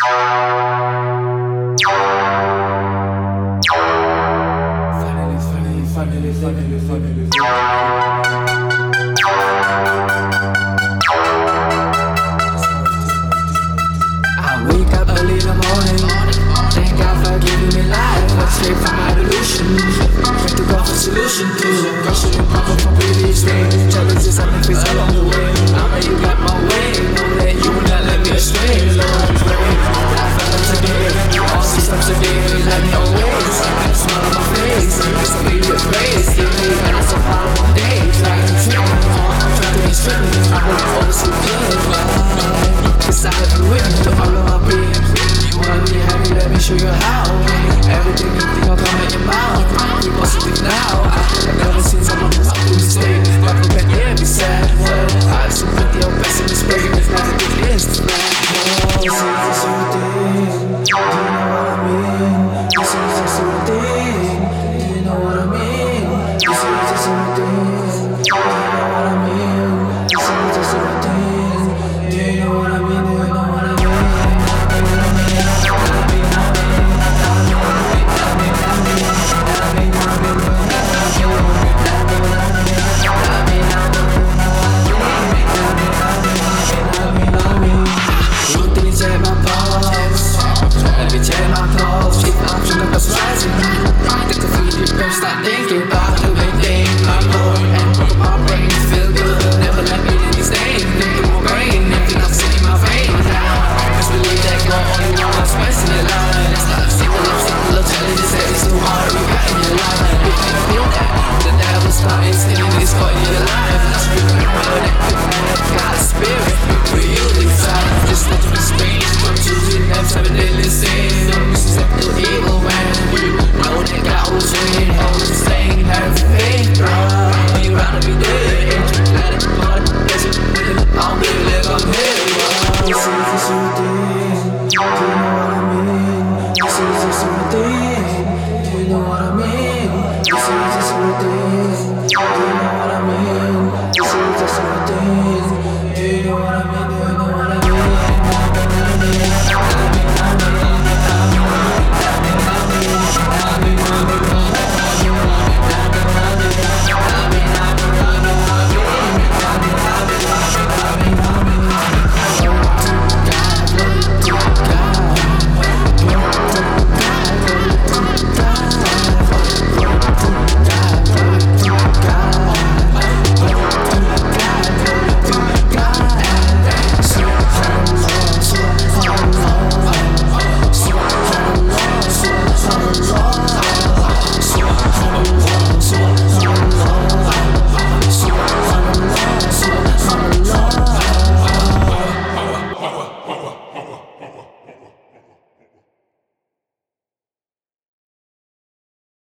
I wake up early in the morning. Thank God for giving me life. Escape from my delusion. Try to go for solution to question and problem from previous day. Challenges I may face along the way. Mama, you got my way. Know that you will not let me astray. Lord, I pray. I fell up today. All systems today. Let me always. I smile on my face. It's a video praise. Give me minutes of following days. Like a trick. Try to be strict. I hope all is so good. Cause I have been waiting to all of my being. You wanna be happy, let me show you how. Everything you think will come out your mouth. Be positive now. I've never seen someone who's up to mistake. But we can hear me sad. I've seen plenty of pessimist breaking. It's not a big list. This is just a routine. Do you know what I mean? This is just a routine. Do you know what I mean? This is just a routine. Do you know what I mean? This is just a routine. Do you know what I mean? Do you know what I mean? Routine check my pulse. Let me check my pulse. Keep option of us rising. Get the feeling, don't stop thinking about the way things are going. And broke my brain, feel good. Never let me in these days. Thinking my brain, empty, not seeing my veins now. Cause we leave that go on you want, expressing it loud. It's not simple of challenges that is too hard. We got in your life. You can feel that. The devil's starting stealing this part of your life. That's really good. Got a spirit. For you inside. Just let me strange. From choosing them 7 daily sins. Don't resist the evil man. You know that God will train. Always saying have faith, bro. You rather be dead. Let it part. There's a rhythm. I'll be live. I'm here, bro. This is a routine. Do you know what I mean?